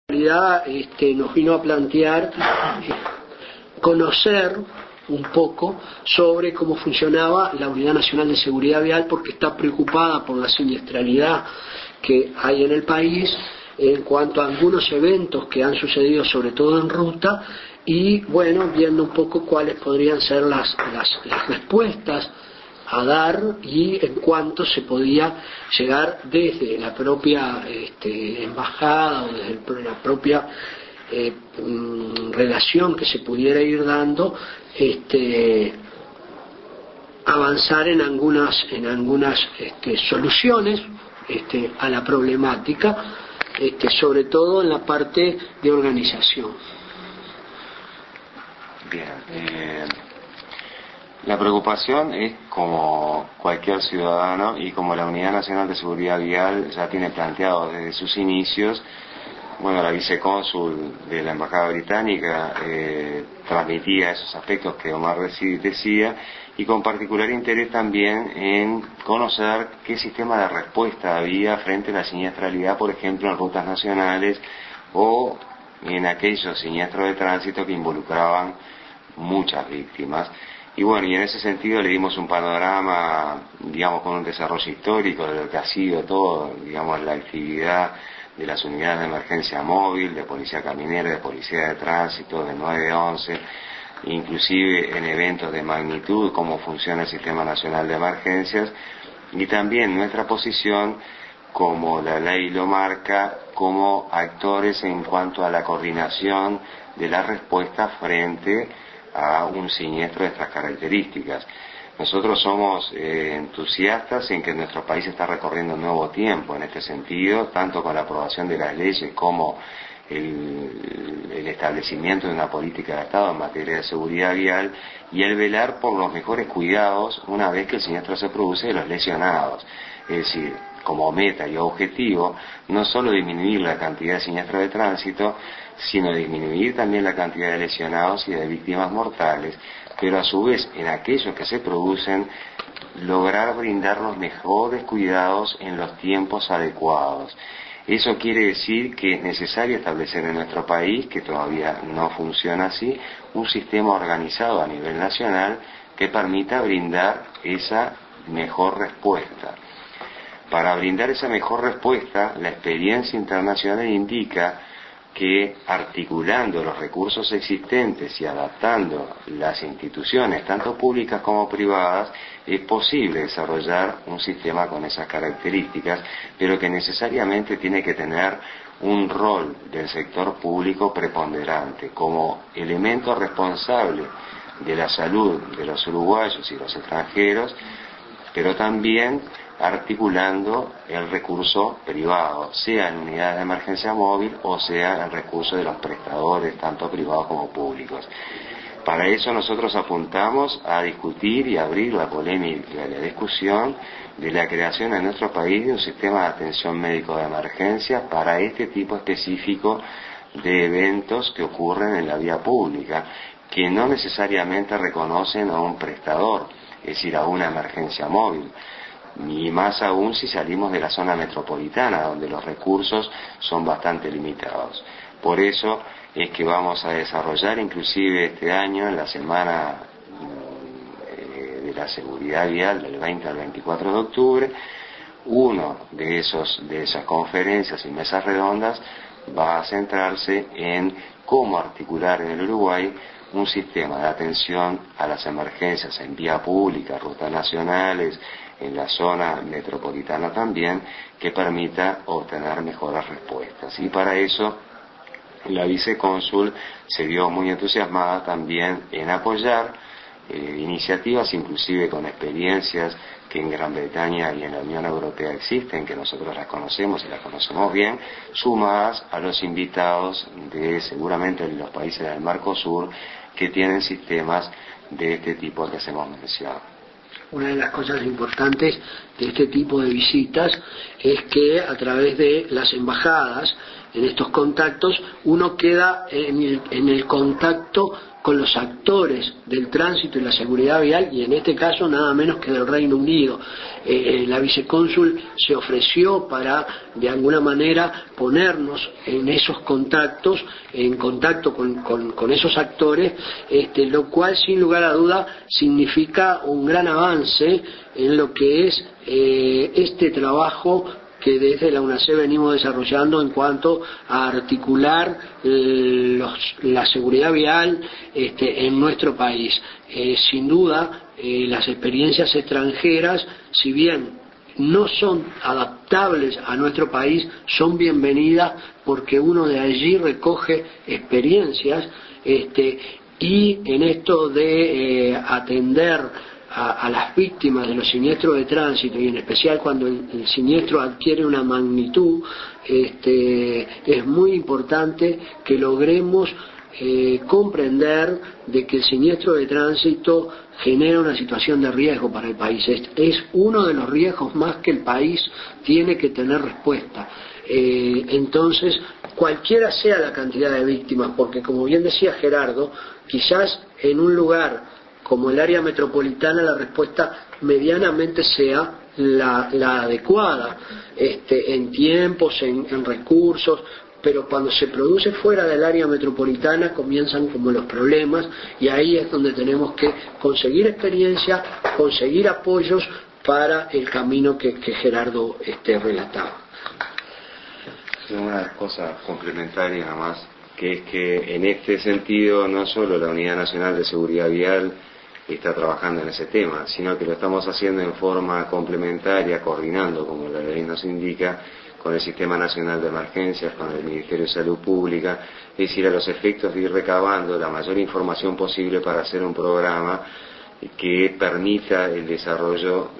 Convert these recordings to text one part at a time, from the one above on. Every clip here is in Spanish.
realidad nos vino a plantear conocer un poco sobre cómo funcionaba la Unidad Nacional de Seguridad Vial, porque está preocupada por la siniestralidad que hay en el país en cuanto a algunos eventos que han sucedido sobre todo en ruta, y bueno, viendo un poco cuáles podrían ser las respuestas a dar y en cuánto se podía llegar desde la propia embajada o desde la propia relación que se pudiera ir dando, avanzar en algunas soluciones a la problemática, sobre todo en la parte de organización. Bien, la preocupación es, como cualquier ciudadano y como la Unidad Nacional de Seguridad Vial ya tiene planteado desde sus inicios, bueno, la vicecónsul de la Embajada Británica transmitía esos aspectos que Omar decía, y con particular interés también en conocer qué sistema de respuesta había frente a la siniestralidad, por ejemplo, en rutas nacionales o en aquellos siniestros de tránsito que involucraban muchas víctimas. Y bueno, y en ese sentido le dimos un panorama, digamos, con un desarrollo histórico de lo que ha sido todo, digamos, la actividad de las unidades de emergencia móvil, de policía caminera, de policía de tránsito, de 911, inclusive en eventos de magnitud, cómo funciona el Sistema Nacional de Emergencias, y también nuestra posición, como la ley lo marca, como actores en cuanto a la coordinación de la respuesta frente a un siniestro de estas características. Nosotros somos entusiastas en que nuestro país está recorriendo un nuevo tiempo en este sentido, tanto con la aprobación de las leyes como el establecimiento de una política de Estado en materia de seguridad vial y el velar por los mejores cuidados una vez que el siniestro se produce de los lesionados. Es decir, como meta y objetivo, no solo disminuir la cantidad de siniestros de tránsito, sino disminuir también la cantidad de lesionados y de víctimas mortales, pero a su vez en aquellos que se producen lograr brindar los mejores cuidados en los tiempos adecuados. Eso quiere decir que es necesario establecer en nuestro país, que todavía no funciona así, un sistema organizado a nivel nacional que permita brindar esa mejor respuesta. Para brindar esa mejor respuesta, la experiencia internacional indica que articulando los recursos existentes y adaptando las instituciones, tanto públicas como privadas, es posible desarrollar un sistema con esas características, pero que necesariamente tiene que tener un rol del sector público preponderante, como elemento responsable de la salud de los uruguayos y los extranjeros, pero también articulando el recurso privado, sea en unidades de emergencia móvil o sea el recurso de los prestadores, tanto privados como públicos. Para eso nosotros apuntamos a discutir y abrir la polémica y la discusión de la creación en nuestro país de un sistema de atención médico de emergencia para este tipo específico de eventos que ocurren en la vía pública, que no necesariamente reconocen a un prestador, es decir, a una emergencia móvil, y más aún si salimos de la zona metropolitana, donde los recursos son bastante limitados. Por eso es que vamos a desarrollar inclusive este año, en la semana de la seguridad vial del 20 al 24 de octubre, uno de esas conferencias y mesas redondas va a centrarse en cómo articular en el Uruguay un sistema de atención a las emergencias en vía pública, rutas nacionales, en la zona metropolitana también, que permita obtener mejores respuestas. Y para eso la vicecónsul se vio muy entusiasmada también en apoyar iniciativas, inclusive con experiencias que en Gran Bretaña y en la Unión Europea existen, que nosotros las conocemos y las conocemos bien, sumadas a los invitados de seguramente de los países del Mercosur que tienen sistemas de este tipo que hacemos mención. Una de las cosas importantes de este tipo de visitas es que a través de las embajadas, en estos contactos, uno queda en el contacto con los actores del tránsito y la seguridad vial, y en este caso nada menos que del Reino Unido. La vicecónsul se ofreció para de alguna manera ponernos en esos contactos, en contacto con esos actores, lo cual sin lugar a duda significa un gran avance en lo que es este trabajo que desde la UNACE venimos desarrollando en cuanto a articular la seguridad vial en nuestro país. Sin duda, las experiencias extranjeras, si bien no son adaptables a nuestro país, son bienvenidas porque uno de allí recoge experiencias y en esto de atender a las víctimas de los siniestros de tránsito, y en especial cuando el siniestro adquiere una magnitud, es muy importante que logremos comprender de que el siniestro de tránsito genera una situación de riesgo para el país. Es uno de los riesgos más que el país tiene que tener respuesta. Entonces, cualquiera sea la cantidad de víctimas, porque como bien decía Gerardo, quizás en un lugar como el área metropolitana la respuesta medianamente sea la adecuada, en tiempos, en recursos, pero cuando se produce fuera del área metropolitana comienzan como los problemas, y ahí es donde tenemos que conseguir experiencia, conseguir apoyos para el camino que Gerardo relataba. Una cosa complementaria nada más, que es que en este sentido no solo la Unidad Nacional de Seguridad Vial está trabajando en ese tema, sino que lo estamos haciendo en forma complementaria, coordinando, como la ley nos indica, con el Sistema Nacional de Emergencias, con el Ministerio de Salud Pública, es decir, a los efectos de ir recabando la mayor información posible para hacer un programa que permita el desarrollo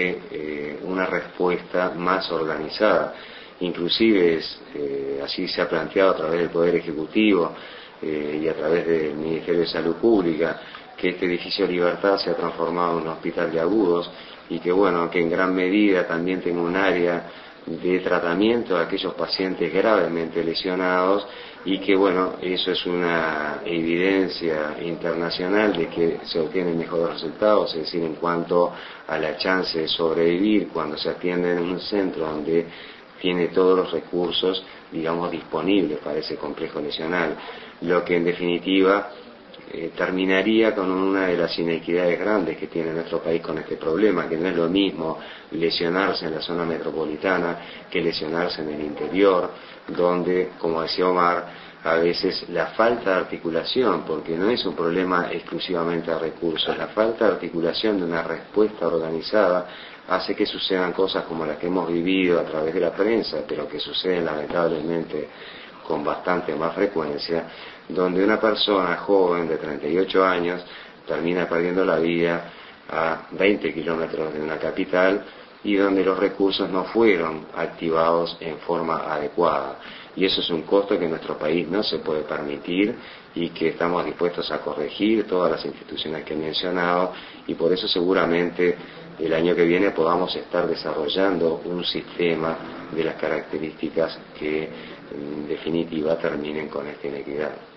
de una respuesta más organizada. Inclusive así se ha planteado a través del Poder Ejecutivo y a través del Ministerio de Salud Pública, que este edificio Libertad se ha transformado en un hospital de agudos y que bueno, que en gran medida también tenga un área de tratamiento de aquellos pacientes gravemente lesionados, y que bueno, eso es una evidencia internacional de que se obtienen mejores resultados, es decir, en cuanto a la chance de sobrevivir cuando se atiende en un centro donde tiene todos los recursos, digamos, disponibles para ese complejo lesional, lo que en definitiva terminaría con una de las inequidades grandes que tiene nuestro país con este problema, que no es lo mismo lesionarse en la zona metropolitana que lesionarse en el interior, donde, como decía Omar, a veces la falta de articulación, porque no es un problema exclusivamente de recursos, la falta de articulación de una respuesta organizada hace que sucedan cosas como las que hemos vivido a través de la prensa, pero que suceden lamentablemente con bastante más frecuencia, donde una persona joven de 38 años termina perdiendo la vida a 20 kilómetros de una capital y donde los recursos no fueron activados en forma adecuada. Y eso es un costo que nuestro país no se puede permitir y que estamos dispuestos a corregir todas las instituciones que he mencionado, y por eso seguramente el año que viene podamos estar desarrollando un sistema de las características que en definitiva terminen con esta inequidad.